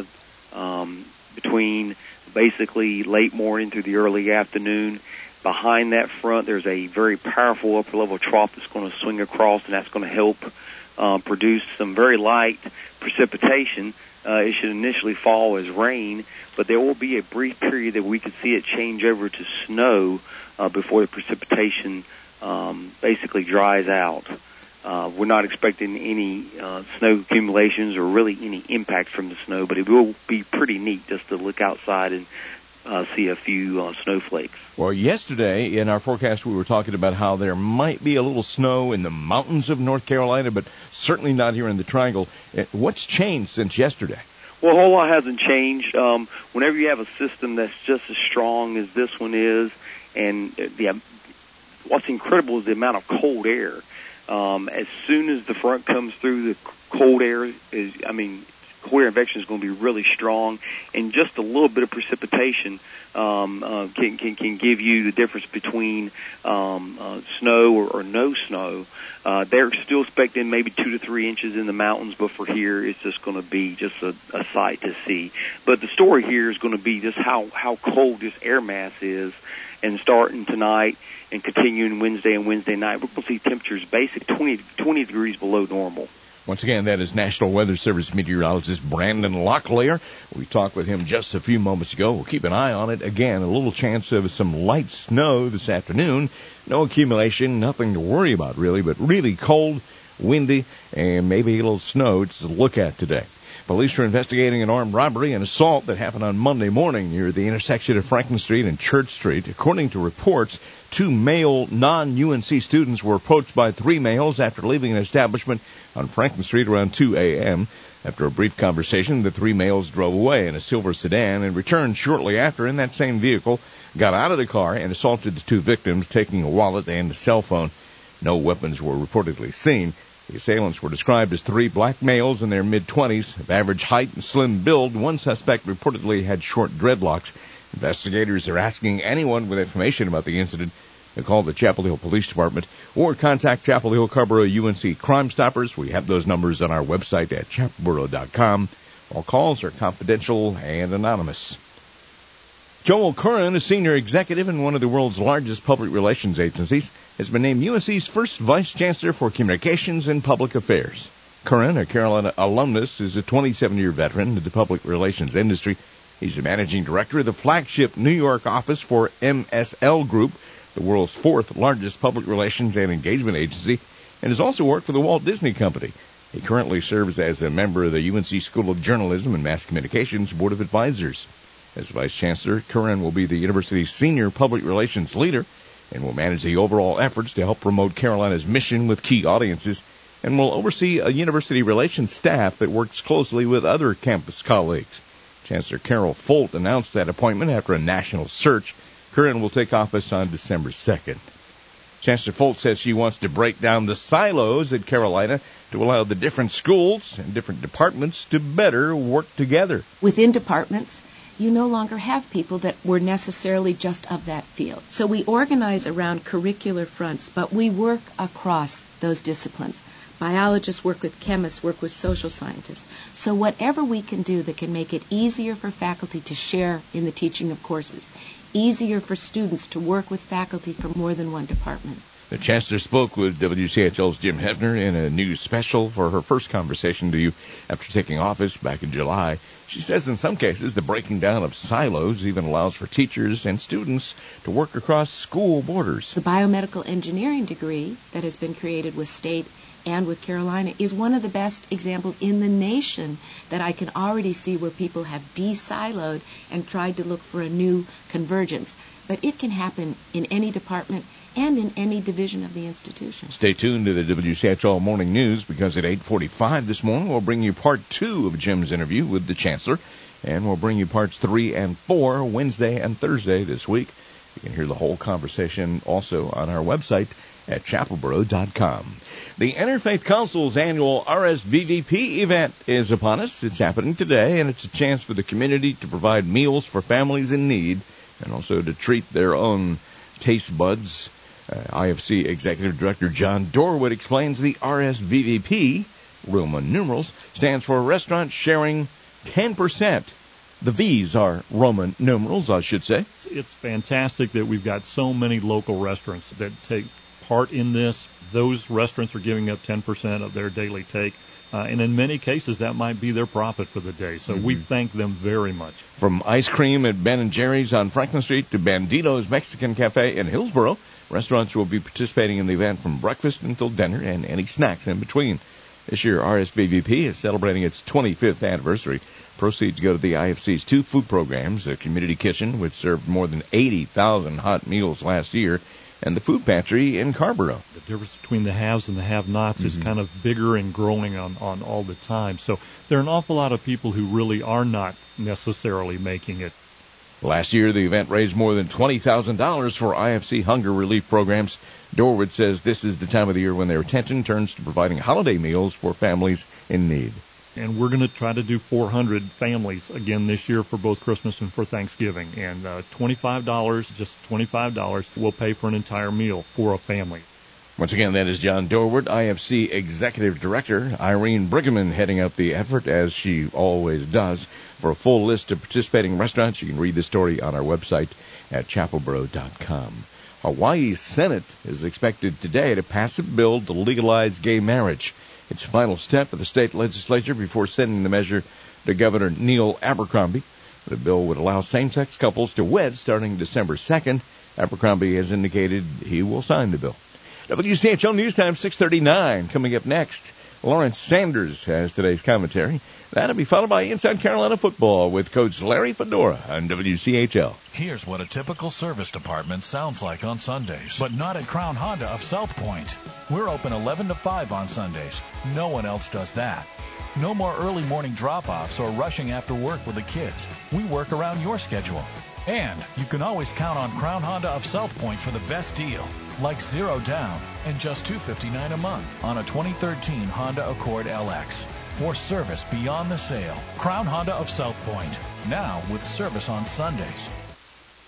between basically late morning through the early afternoon. Behind that front, there's a very powerful upper-level trough that's going to swing across, and that's going to help produce some very light precipitation. It should initially fall as rain, but there will be a brief period that we could see it change over to snow before the precipitation basically dries out. We're not expecting any snow accumulations or really any impact from the snow, but it will be pretty neat just to look outside and see a few snowflakes. Well, yesterday in our forecast we were talking about how there might be a little snow in the mountains of North Carolina, but certainly not here in the Triangle. What's changed since yesterday? Well, a whole lot hasn't changed. Whenever you have a system that's just as strong as this one is, and what's incredible is the amount of cold air. As soon as the front comes through, the cold air cold air injection is going to be really strong, and just a little bit of precipitation can give you the difference between snow or no snow. They're still expecting maybe 2 to 3 inches in the mountains, but for here it's just going to be just a sight to see. But the story here is going to be just how cold this air mass is, and starting tonight and continuing Wednesday and Wednesday night, we're going to see temperatures basically 20 degrees below normal. Once again, that is National Weather Service meteorologist Brandon Locklear. We talked with him just a few moments ago. We'll keep an eye on it. Again, a little chance of some light snow this afternoon. No accumulation, nothing to worry about really, but really cold, windy, and maybe a little snow to look at today. Police are investigating an armed robbery and assault that happened on Monday morning near the intersection of Franklin Street and Church Street. According to reports, 2 male non-UNC students were approached by 3 males after leaving an establishment on Franklin Street around 2 a.m. After a brief conversation, the 3 males drove away in a silver sedan and returned shortly after in that same vehicle, got out of the car, and assaulted the 2 victims, taking a wallet and a cell phone. No weapons were reportedly seen. The assailants were described as 3 black males in their mid-20s, of average height and slim build. One suspect reportedly had short dreadlocks. Investigators are asking anyone with information about the incident to call the Chapel Hill Police Department or contact Chapel Hill Carrboro UNC Crime Stoppers. We have those numbers on our website at chapelboro.com. All calls are confidential and anonymous. Joel Curran, a senior executive in one of the world's largest public relations agencies, has been named UNC's first vice chancellor for communications and public affairs. Curran, a Carolina alumnus, is a 27-year veteran of the public relations industry. He's the managing director of the flagship New York office for MSL Group, the world's fourth largest public relations and engagement agency, and has also worked for the Walt Disney Company. He currently serves as a member of the UNC School of Journalism and Mass Communications Board of Advisors. As Vice Chancellor, Curran will be the university's senior public relations leader and will manage the overall efforts to help promote Carolina's mission with key audiences, and will oversee a university relations staff that works closely with other campus colleagues. Chancellor Carol Folt announced that appointment after a national search. Curran will take office on December 2nd. Chancellor Folt says she wants to break down the silos at Carolina to allow the different schools and different departments to better work together. Within departments, you no longer have people that were necessarily just of that field. So we organize around curricular fronts, but we work across those disciplines. Biologists work with chemists, work with social scientists. So whatever we can do that can make it easier for faculty to share in the teaching of courses, easier for students to work with faculty from more than one department. The Chancellor spoke with WCHL's Jim Hefner in a news special for her first conversation to you after taking office back in July. She says in some cases the breaking down of silos even allows for teachers and students to work across school borders. The biomedical engineering degree that has been created with state and with Carolina is one of the best examples in the nation that I can already see where people have de-siloed and tried to look for a new convergence. But it can happen in any department and in any division of the institution. Stay tuned to the WCHL Morning News, because at 8:45 this morning we'll bring you part 2 of Jim's interview with the Chancellor, and we'll bring you parts 3 and 4 Wednesday and Thursday this week. You can hear the whole conversation also on our website at chapelboro.com. The Interfaith Council's annual RSVVP event is upon us. It's happening today, and it's a chance for the community to provide meals for families in need and also to treat their own taste buds. IFC Executive Director John Dorwood explains the RSVVP, Roman numerals, stands for Restaurant Sharing 10%. The V's are Roman numerals, I should say. It's fantastic that we've got so many local restaurants that take part in this. Those restaurants are giving up 10% of their daily take. And in many cases, that might be their profit for the day. So we thank them very much. From ice cream at Ben & Jerry's on Franklin Street to Bandito's Mexican Cafe in Hillsboro, restaurants will be participating in the event from breakfast until dinner and any snacks in between. This year, RSVVP is celebrating its 25th anniversary. Proceeds go to the IFC's 2 food programs, a community kitchen, which served more than 80,000 hot meals last year, and the food pantry in Carrboro. The difference between the haves and the have-nots is kind of bigger and growing on all the time. So there are an awful lot of people who really are not necessarily making it. Last year, the event raised more than $20,000 for IFC hunger relief programs. Dorwood says this is the time of the year when their attention turns to providing holiday meals for families in need. And we're going to try to do 400 families again this year for both Christmas and for Thanksgiving. And $25, just $25, will pay for an entire meal for a family. Once again, that is John Dorwood, IFC Executive Director. Irene Brigham heading up the effort, as she always does. For a full list of participating restaurants, you can read the story on our website at chapelboro.com. Hawaii's Senate is expected today to pass a bill to legalize gay marriage. It's a final step for the state legislature before sending the measure to Governor Neil Abercrombie. The bill would allow same-sex couples to wed starting December 2nd. Abercrombie has indicated he will sign the bill. WCHL News Time 6:39. Coming up next, Lawrence Sanders has today's commentary. That'll be followed by Inside Carolina Football with Coach Larry Fedora on WCHL. Here's what a typical service department sounds like on Sundays, but not at Crown Honda of South Point. We're open 11 to 5 on Sundays. No one else does that. No more early morning drop-offs or rushing after work with the kids. We work around your schedule. And you can always count on Crown Honda of South Point for the best deal, like 0 down and just $259 a month on a 2013 Honda Accord LX. For service beyond the sale, Crown Honda of South Point, now with service on Sundays.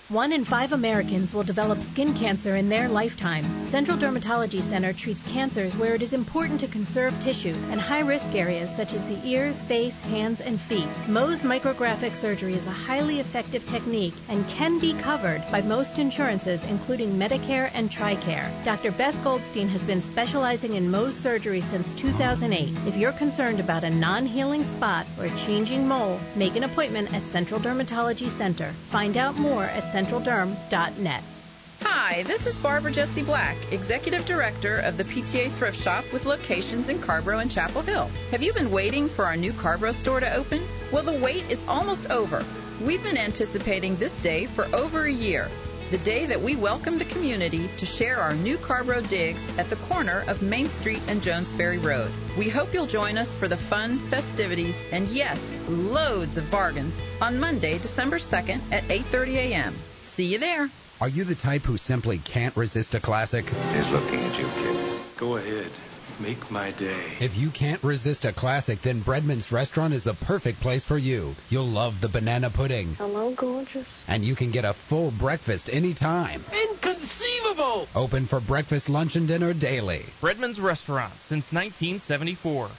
1 in 5 Americans will develop skin cancer in their lifetime. Central Dermatology Center treats cancers where it is important to conserve tissue and high-risk areas such as the ears, face, hands, and feet. Mohs micrographic surgery is a highly effective technique and can be covered by most insurances, including Medicare and TRICARE. Dr. Beth Goldstein has been specializing in Mohs surgery since 2008. If you're concerned about a non-healing spot or a changing mole, make an appointment at Central Dermatology Center. Find out more at centralderm.net. Hi, this is Barbara Jessie Black, Executive Director of the PTA Thrift Shop with locations in Carborough and Chapel Hill. Have you been waiting for our new Carborough store to open? Well, the wait is almost over. We've been anticipating this day for over a year, the day that we welcome the community to share our new Carborough digs at the corner of Main Street and Jones Ferry Road. We hope you'll join us for the fun, festivities, and yes, loads of bargains on Monday, December 2nd at 8:30 a.m. See you there. Are you the type who simply can't resist a classic? He's looking at you, kid. Go ahead. Make my day. If you can't resist a classic, then Breadman's Restaurant is the perfect place for you. You'll love the banana pudding. Hello, gorgeous. And you can get a full breakfast anytime. Inconceivable! Open for breakfast, lunch, and dinner daily. Breadman's Restaurant since 1974.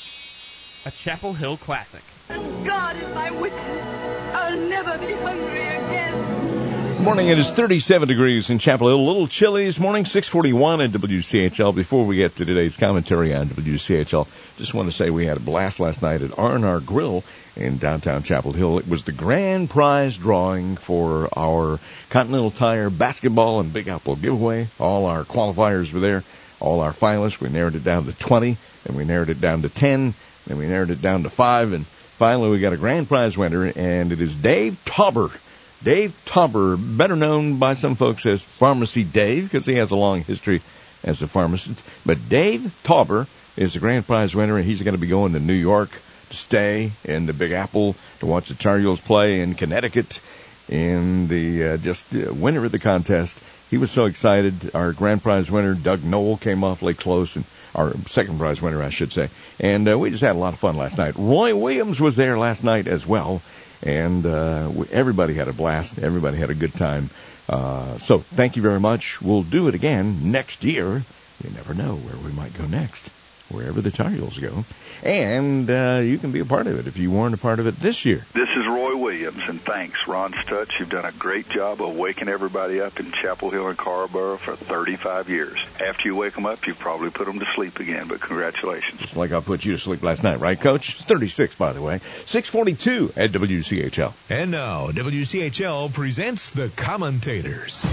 A Chapel Hill classic. And God is my witness. I'll never be hungry again. Morning, it is 37 degrees in Chapel Hill. A little chilly this morning, 6:41 at WCHL. Before we get to today's commentary on WCHL, just want to say we had a blast last night at R&R Grill in downtown Chapel Hill. It was the grand prize drawing for our Continental Tire basketball and Big Apple giveaway. All our qualifiers were there, all our finalists. We narrowed it down to 20, and we narrowed it down to 10, and we narrowed it down to 5, and finally we got a grand prize winner, and it is Dave Tauber. Dave Tauber, better known by some folks as Pharmacy Dave, because he has a long history as a pharmacist. But Dave Tauber is the grand prize winner, and he's going to be going to New York to stay in the Big Apple to watch the Tar Heels play in Connecticut. And the winner of the contest, he was so excited. Our grand prize winner, Doug Knoll, came awfully close, and our second prize winner, I should say. And we just had a lot of fun last night. Roy Williams was there last night as well. And everybody had a blast. Everybody had a good time. So thank you very much. We'll do it again next year. You never know where we might go next, wherever the Tar Heels go. And you can be a part of it if you weren't a part of it this year. This is Roy Williams, and thanks, Ron Stutz. You've done a great job of waking everybody up in Chapel Hill and Carborough for 35 years. After you wake them up, you've probably put them to sleep again, but congratulations. Just like I put you to sleep last night, right, Coach? It's 36, by the way. 6:42 at WCHL. And now, WCHL presents The Commentators.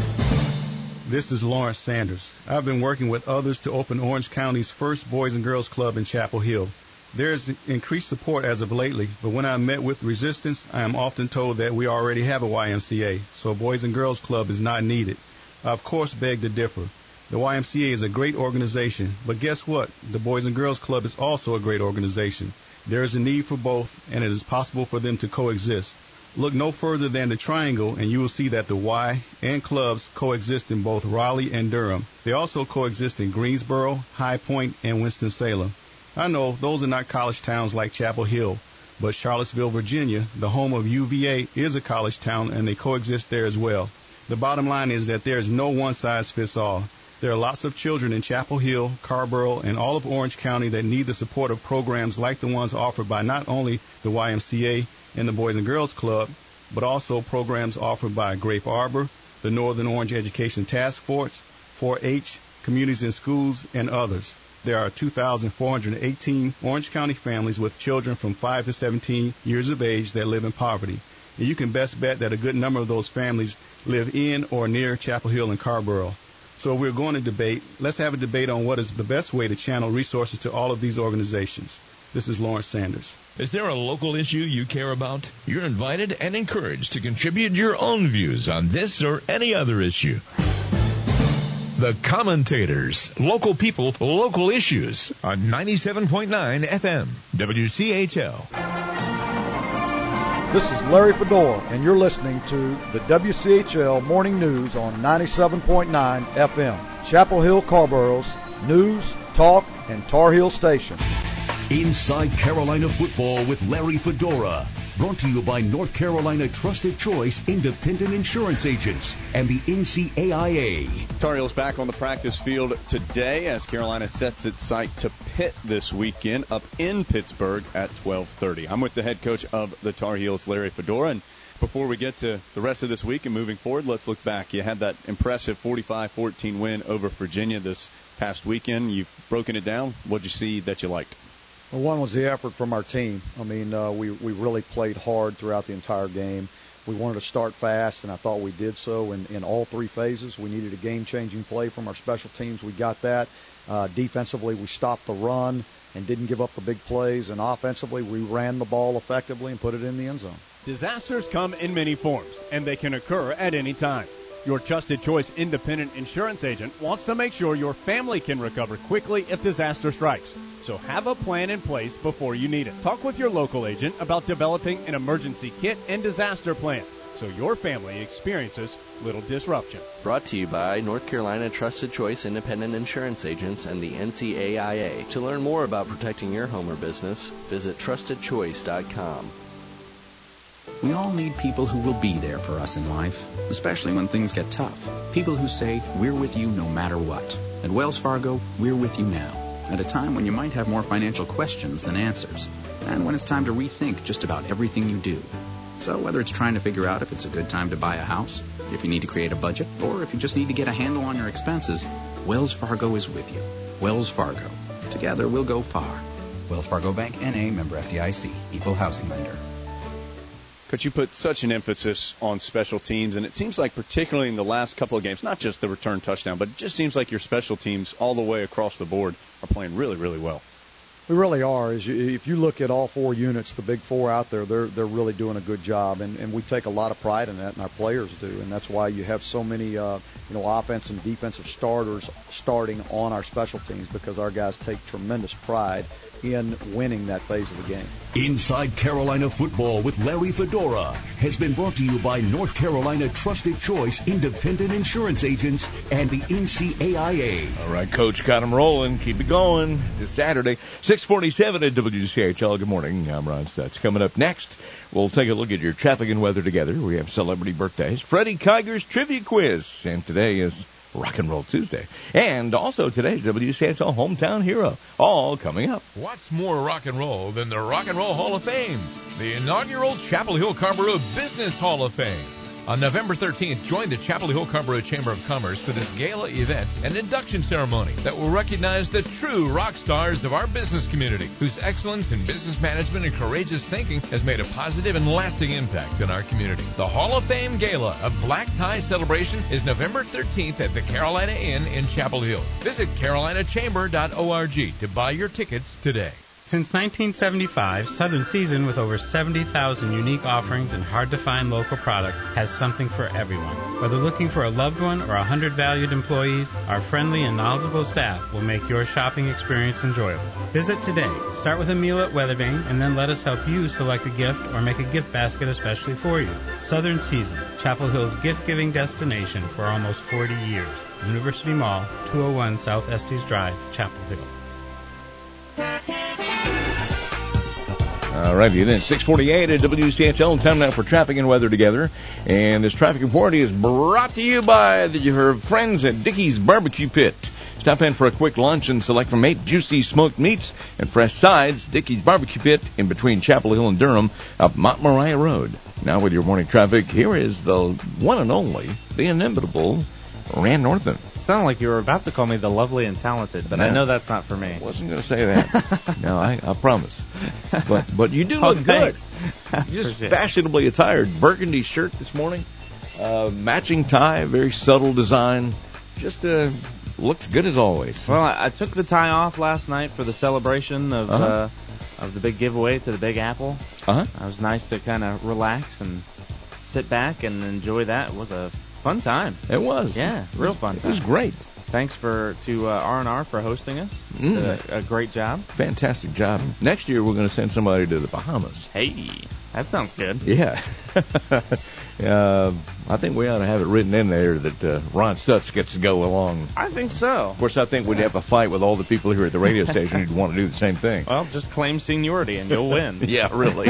This is Lawrence Sanders. I've been working with others to open Orange County's first Boys and Girls Club in Chapel Hill. There's increased support as of lately, but when I met with resistance, I am often told that we already have a YMCA, so a Boys and Girls Club is not needed. I, of course, beg to differ. The YMCA is a great organization, but guess what? The Boys and Girls Club is also a great organization. There is a need for both, and it is possible for them to coexist. Look no further than the Triangle, and you will see that the Y and clubs coexist in both Raleigh and Durham. They also coexist in Greensboro, High Point, and Winston-Salem. I know those are not college towns like Chapel Hill, but Charlottesville, Virginia, the home of UVA, is a college town, and they coexist there as well. The bottom line is that there is no one-size-fits-all. There are lots of children in Chapel Hill, Carborough, and all of Orange County that need the support of programs like the ones offered by not only the YMCA and the Boys and Girls Club, but also programs offered by Grape Arbor, the Northern Orange Education Task Force, 4-H, Communities in Schools, and others. There are 2,418 Orange County families with children from 5 to 17 years of age that live in poverty. And you can best bet that a good number of those families live in or near Chapel Hill and Carborough. So if we're going to debate, let's have a debate on what is the best way to channel resources to all of these organizations. This is Lawrence Sanders. Is there a local issue you care about? You're invited and encouraged to contribute your own views on this or any other issue. The Commentators. Local people, local issues on 97.9 FM, WCHL. This is Larry Fedora, and you're listening to the WCHL Morning News on 97.9 FM, Chapel Hill, Carborough's news, talk, and Tar Heel station. Inside Carolina Football with Larry Fedora. Brought to you by North Carolina Trusted Choice Independent Insurance Agents and the NCAIA. Tar Heels back on the practice field today as Carolina sets its sight to Pitt this weekend up in Pittsburgh at 12:30. I'm with the head coach of the Tar Heels, Larry Fedora, and before we get to the rest of this week and moving forward, let's look back. You had that impressive 45-14 win over Virginia this past weekend. You've broken it down. What did you see that you liked? Well, one was the effort from our team. I mean, we really played hard throughout the entire game. We wanted to start fast, and I thought we did so in all three phases. We needed a game-changing play from our special teams. We got that. Defensively, we stopped the run and didn't give up the big plays. And offensively, we ran the ball effectively and put it in the end zone. Disasters come in many forms, and they can occur at any time. Your Trusted Choice Independent Insurance Agent wants to make sure your family can recover quickly if disaster strikes. So have a plan in place before you need it. Talk with your local agent about developing an emergency kit and disaster plan so your family experiences little disruption. Brought to you by North Carolina Trusted Choice Independent Insurance Agents and the NCAIA. To learn more about protecting your home or business, visit trustedchoice.com. We all need people who will be there for us in life, especially when things get tough. People who say, we're with you no matter what. At Wells Fargo, we're with you now, at a time when you might have more financial questions than answers, and when it's time to rethink just about everything you do. So whether it's trying to figure out if it's a good time to buy a house, if you need to create a budget, or if you just need to get a handle on your expenses, Wells Fargo is with you. Wells Fargo. Together we'll go far. Wells Fargo Bank, N.A., member FDIC, equal housing lender. Coach, you put such an emphasis on special teams, and it seems like particularly in the last couple of games, not just the return touchdown, but it just seems like your special teams all the way across the board are playing really, really well. We really are. If you look at all four units, the big four out there, they're really doing a good job, and we take a lot of pride in that, and our players do, and that's why you have so many offense and defensive starters starting on our special teams, because our guys take tremendous pride in winning that phase of the game. Inside Carolina Football with Larry Fedora has been brought to you by North Carolina Trusted Choice Independent Insurance Agents and the NCAIA. All right, Coach, got them rolling. Keep it going this Saturday, 6:47 at WCHL. Good morning. I'm Ron Stutz. Coming up next, we'll take a look at your traffic and weather together. We have celebrity birthdays, Freddie Kiger's trivia quiz, and today is Rock and Roll Tuesday. And also today's WCHL Hometown Hero. All coming up. What's more rock and roll than the Rock and Roll Hall of Fame? The inaugural Chapel Hill Carrboro Business Hall of Fame. On November 13th, join the Chapel Hill Carrboro Chamber of Commerce for this gala event and induction ceremony that will recognize the true rock stars of our business community, whose excellence in business management and courageous thinking has made a positive and lasting impact in our community. The Hall of Fame Gala, a black tie celebration, is November 13th at the Carolina Inn in Chapel Hill. Visit carolinachamber.org to buy your tickets today. Since 1975, Southern Season, with over 70,000 unique offerings and hard-to-find local products, has something for everyone. Whether looking for a loved one or 100 valued employees, our friendly and knowledgeable staff will make your shopping experience enjoyable. Visit today. Start with a meal at Weatherbane, and then let us help you select a gift or make a gift basket especially for you. Southern Season, Chapel Hill's gift-giving destination for almost 40 years. University Mall, 201 South Estes Drive, Chapel Hill. All right, then 6:48 at WCHL. Time now for traffic and weather together. And this traffic report is brought to you by your friends at Dickey's Barbecue Pit. Stop in for a quick lunch and select from 8 juicy smoked meats and fresh sides. Dickey's Barbecue Pit in between Chapel Hill and Durham up Mount Moriah Road. Now with your morning traffic, here is the one and only, the inimitable Rand Northman. Sounded like you were about to call me the lovely and talented, but no, I know that's not for me. I wasn't going to say that. No, I promise. But you do look good. You're just fashionably attired. Burgundy shirt this morning, matching tie, very subtle design. Just looks good as always. Well, I took the tie off last night for the celebration of the big giveaway to the Big Apple. It was nice to kind of relax and sit back and enjoy that. It was a fun time. It was. Yeah, real fun time. It was great. Thanks to R&R for hosting us. A great job. Fantastic job. Next year, we're going to send somebody to the Bahamas. Hey, that sounds good. Yeah. I think we ought to have it written in there that Ron Stutz gets to go along. I think so. Of course, I think we'd have a fight with all the people here at the radio station who'd want to do the same thing. Well, just claim seniority and you'll win. Yeah, really.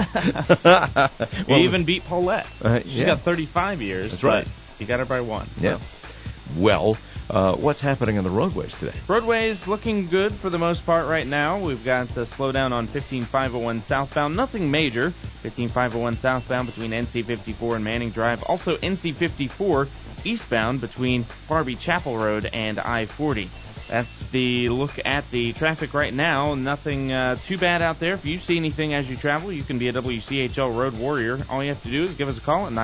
You even beat Paulette. She got 35 years. That's right. You got her by one. Yeah. Well, what's happening on the roadways today? Roadways looking good for the most part right now. We've got the slowdown on 15501 southbound. Nothing major. 15501 southbound between NC 54 and Manning Drive. Also NC 54 eastbound between Barbie Chapel Road and I-40. That's the look at the traffic right now. Nothing too bad out there. If you see anything as you travel, you can be a WCHL Road Warrior. All you have to do is give us a call at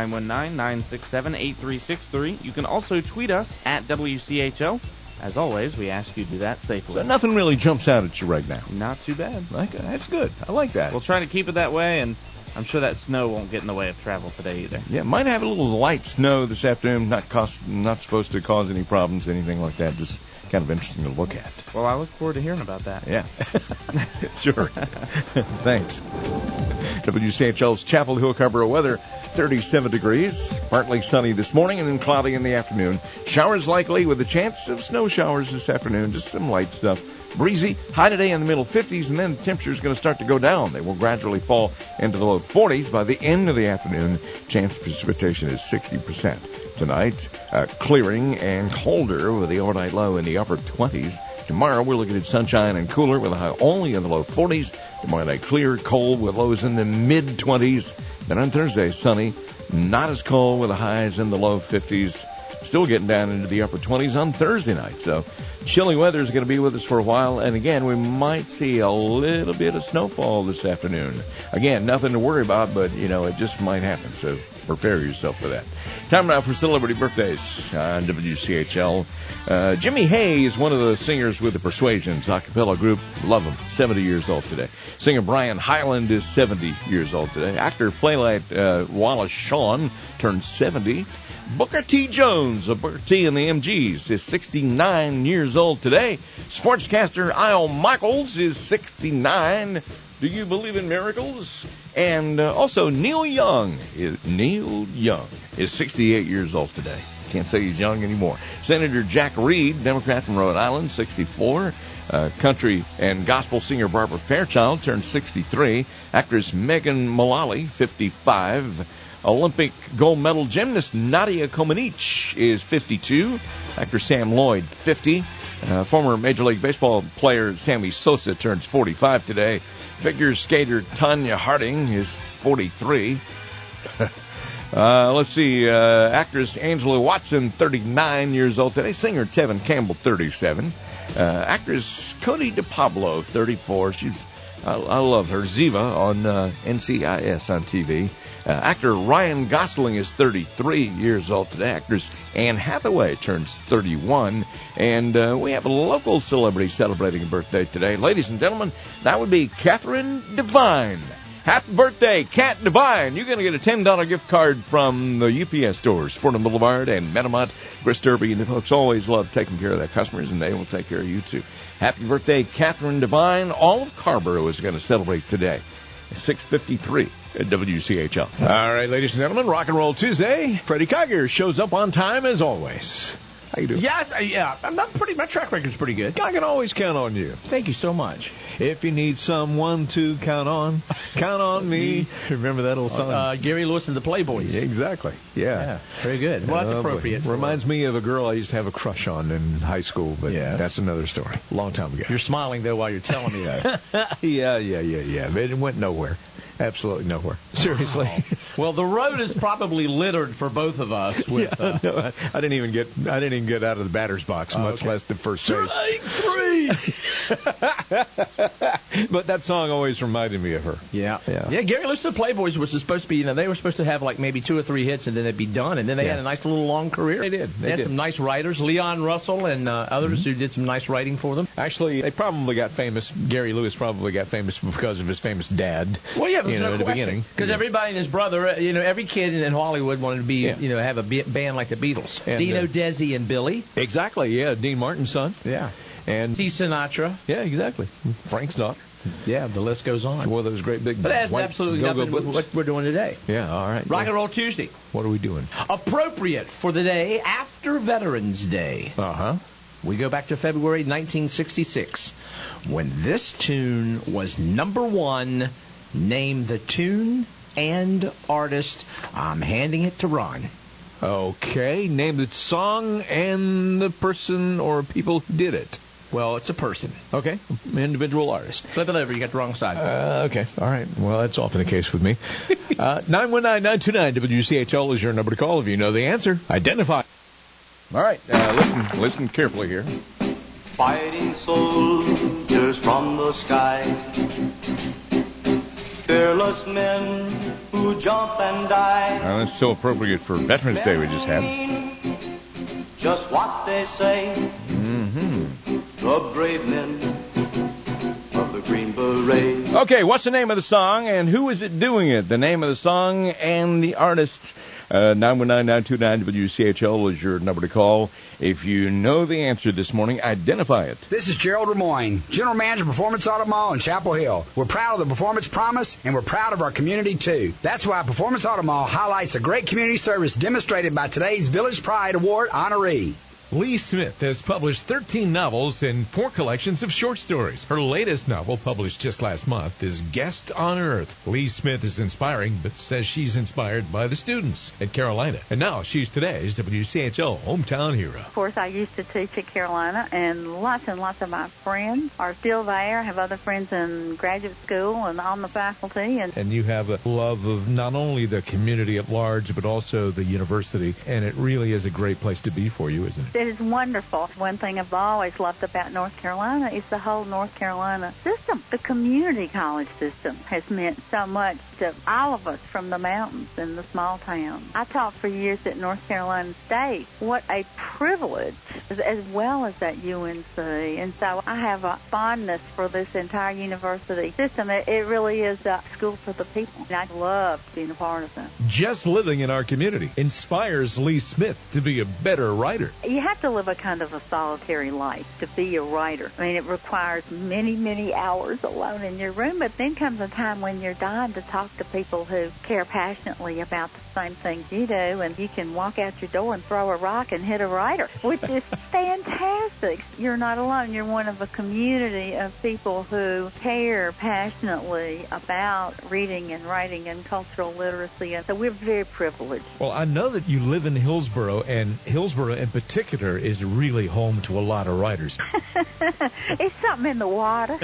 919-967-8363. You can also tweet us at WCHL. As always, we ask you to do that safely. So nothing really jumps out at you right now. Not too bad. That's good. I like that. We'll try to keep it that way, and I'm sure that snow won't get in the way of travel today either. Yeah, might have a little light snow this afternoon. Not supposed to cause any problems, anything like that. Just kind of interesting to look at. Well, I look forward to hearing about that. Yeah. Sure. Thanks. WCHL's Chapel Hill Carrboro weather, 37 degrees, partly sunny this morning and then cloudy in the afternoon. Showers likely with a chance of snow showers this afternoon, just some light stuff. Breezy, high today in the middle 50s, and then the temperature is going to start to go down. They will gradually fall into the low 40s by the end of the afternoon. Chance of precipitation is 60%. Tonight, clearing and colder with the overnight low in the upper 20s. Tomorrow, we're looking at sunshine and cooler with a high only in the low 40s. Tomorrow night, clear, cold with lows in the mid-20s. Then on Thursday, sunny, not as cold with the highs in the low 50s. Still getting down into the upper 20s on Thursday night. So chilly weather is going to be with us for a while. And again, we might see a little bit of snowfall this afternoon. Again, nothing to worry about, but, it just might happen. So prepare yourself for that. Time now for celebrity birthdays on WCHL. Jimmy Hay is one of the singers with the Persuasions a cappella group. Love him. 70 years old today. Singer Brian Hyland is 70 years old today. Actor playwright Wallace Shawn turned 70. Booker T. Jones of Booker T. and the MGs is 69 years old today. Sportscaster Al Michaels is 69. Do you believe in miracles? And also Neil Young is 68 years old today. Can't say he's young anymore. Senator Jack Reed, Democrat from Rhode Island, 64. Country and gospel singer Barbara Fairchild turned 63. Actress Megan Mullally, 55. Olympic gold medal gymnast Nadia Comaneci is 52. Actor Sam Lloyd, 50. Former Major League Baseball player Sammy Sosa turns 45 today. Figure skater Tanya Harding is 43. Let's see. Actress Angela Watson, 39 years old today. Singer Tevin Campbell, 37. Actress Cody DePablo, 34. I love her. Ziva on NCIS on TV. Actor Ryan Gosling is 33 years old today. Actress Anne Hathaway turns 31. And we have a local celebrity celebrating a birthday today. Ladies and gentlemen, that would be Catherine Devine. Happy birthday, Cat Devine. You're going to get a $10 gift card from the UPS stores, Fordham Boulevard and Metamont. Chris Derby and the folks always love taking care of their customers, and they will take care of you, too. Happy birthday, Catherine Devine. All of Carrboro is going to celebrate today. 6:53 at WCHL. All right, ladies and gentlemen, Rock and Roll Tuesday. Freddie Kiger shows up on time as always. How you doing? Yes, my track record's pretty good. I can always count on you. Thank you so much. If you need someone to count on me. Remember that old song? Gary Lewis and the Playboys. Exactly. Yeah. Very good. Well, that's appropriate. Reminds me of a girl I used to have a crush on in high school, but that's another story. Long time ago. You're smiling, though, while you're telling me that. Yeah. It went nowhere. Absolutely nowhere. Seriously. Wow. Well, the road is probably littered for both of us. With, no, I didn't even get out of the batter's box, much less the first base. Strike three. But that song always reminded me of her. Yeah. Gary Lewis and the Playboys was supposed to be, they were supposed to have like maybe 2 or 3 hits and then they'd be done. And then they had a nice little long career. They did. They had some nice writers, Leon Russell and others who did some nice writing for them. Actually, they probably got famous. Gary Lewis probably got famous because of his famous dad. Well, yeah, at the beginning. Because everybody and his brother, every kid in Hollywood wanted to be, have a band like the Beatles. And Dino, Desi, and Billy. Exactly. Yeah, Dean Martin's son. Yeah. And T. Sinatra. Yeah, exactly. Frank Sinatra. Yeah, the list goes on. One of those great big But it has white absolutely go-go nothing with boots. what we're doing today. Yeah, all right. Rock and Roll Tuesday. What are we doing? Appropriate for the day after Veterans Day. Uh-huh. We go back to February 1966 when this tune was number one. Name the tune and artist. I'm handing it to Ron. Okay, name the song and the person or people who did it. Well, it's a person. Okay, individual artist. Flip it over. You got the wrong side. Okay, all right. Well, that's often the case with me. 919-929-WCHL is your number to call if you know the answer. Identify. All right, listen carefully here. Fighting soldiers from the sky, fearless men who jump and die. Now, that's so appropriate for Veterans Day we just had. Just what they say. The brave men of the Green Beret. Okay, what's the name of the song and who is it doing it? The name of the song and the artist. 919-929-WCHL is your number to call. If you know the answer this morning, identify it. This is Gerald Lemoyne, General Manager of Performance Auto Mall in Chapel Hill. We're proud of the Performance Promise, and we're proud of our community, too. That's why Performance Auto Mall highlights the great community service demonstrated by today's Village Pride Award honoree. Lee Smith has published 13 novels and 4 collections of short stories. Her latest novel, published just last month, is Guest on Earth. Lee Smith is inspiring, but says she's inspired by the students at Carolina. And now she's today's WCHL Hometown Hero. Of course, I used to teach at Carolina, and lots of my friends are still there. I have other friends in graduate school and on the faculty. And you have a love of not only the community at large, but also the university. And it really is a great place to be for you, isn't it? It is wonderful. One thing I've always loved about North Carolina is the whole North Carolina system. The community college system has meant so much to all of us from the mountains and the small towns. I taught for years at North Carolina State. What a privilege, as well as at UNC. And so I have a fondness for this entire university system. It really is a school for the people. And I love being a part of it. Just living in our community inspires Lee Smith to be a better writer. You have to live a kind of a solitary life to be a writer. I mean, it requires many hours alone in your room, but then comes a time when you're dying to talk to people who care passionately about the same things you do, and you can walk out your door and throw a rock and hit a writer, which is fantastic. You're not alone. You're one of a community of people who care passionately about reading and writing and cultural literacy, and so we're very privileged. Well, I know that you live in Hillsboro, and Hillsboro in particular is really home to a lot of writers. It's something in the water.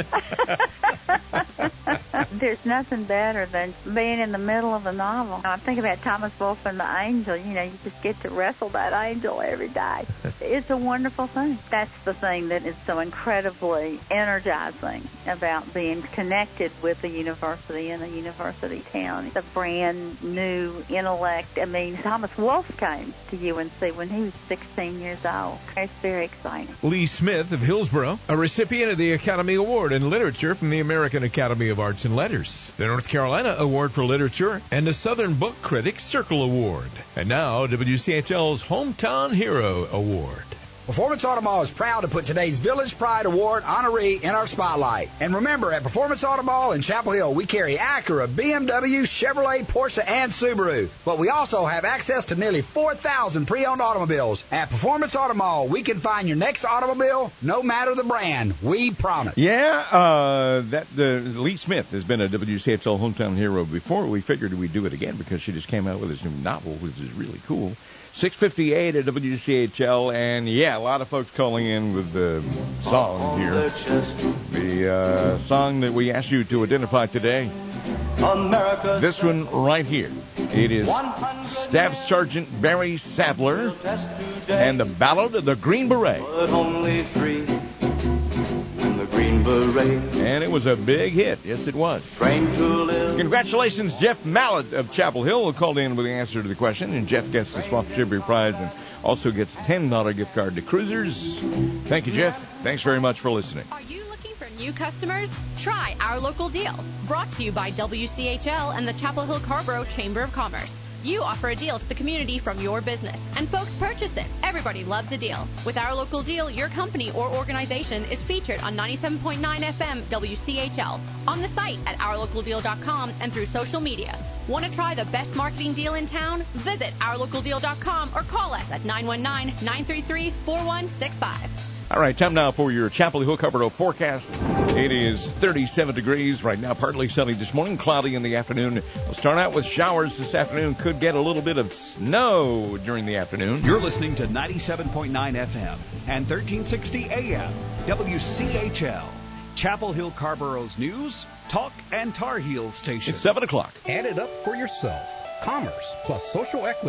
There's nothing better than being in the middle of a novel. I think about Thomas Wolfe and the angel. You know, you just get to wrestle that angel every day. It's a wonderful thing. That's the thing that is so incredibly energizing about being connected with a university in a university town. The brand new intellect. I mean, Thomas Wolfe came to UNC when he was 16 years old. It's very exciting. Lee Smith of Hillsboro, a recipient of the Academy Award in Literature from the American Academy of Arts and Letters, the North Carolina Award for Literature, and the Southern Book Critics Circle Award. And now, WCHL's Hometown Hero Award. Performance Auto Mall is proud to put today's Village Pride Award honoree in our spotlight. And remember, at Performance Auto Mall in Chapel Hill, we carry Acura, BMW, Chevrolet, Porsche, and Subaru. But we also have access to nearly 4,000 pre-owned automobiles. At Performance Auto Mall, we can find your next automobile, no matter the brand. We promise. Yeah, Lee Smith has been a WCHL Hometown Hero before. We figured we'd do it again because she just came out with this new novel, which is really cool. 6:58 at WCHL, and yeah, a lot of folks calling in with the song here. The song that we asked you to identify today. This one right here. It is Staff Sergeant Barry Sadler and the Ballad of the Green Beret. And it was a big hit. Yes, it was. Congratulations, Jeff Mallett of Chapel Hill, who called in with the answer to the question. And Jeff gets the Swamp Tribute Prize and also gets a $10 gift card to Cruisers. Thank you, Jeff. Thanks very much for listening. Are you looking for new customers? Try our local deal. Brought to you by WCHL and the Chapel Hill Carrboro Chamber of Commerce. You offer a deal to the community from your business, and folks purchase it. Everybody Everybody loves a deal. With Our Local Deal, your company or organization is featured on 97.9 FM WCHL, on the site at OurLocalDeal.com, and through social media. Want to try the best marketing deal in town? Visit OurLocalDeal.com or call us at 919-933-4165. All right, time now for your Chapel Hill Covered forecast. It is 37 degrees right now, partly sunny this morning, cloudy in the afternoon. We'll start out with showers this afternoon. Could get a little bit of snow during the afternoon. You're listening to 97.9 FM and 1360 AM, WCHL, Chapel Hill Carborough's news, talk, and Tar Heels station. It's 7 o'clock. Add it up for yourself. Commerce plus social equity.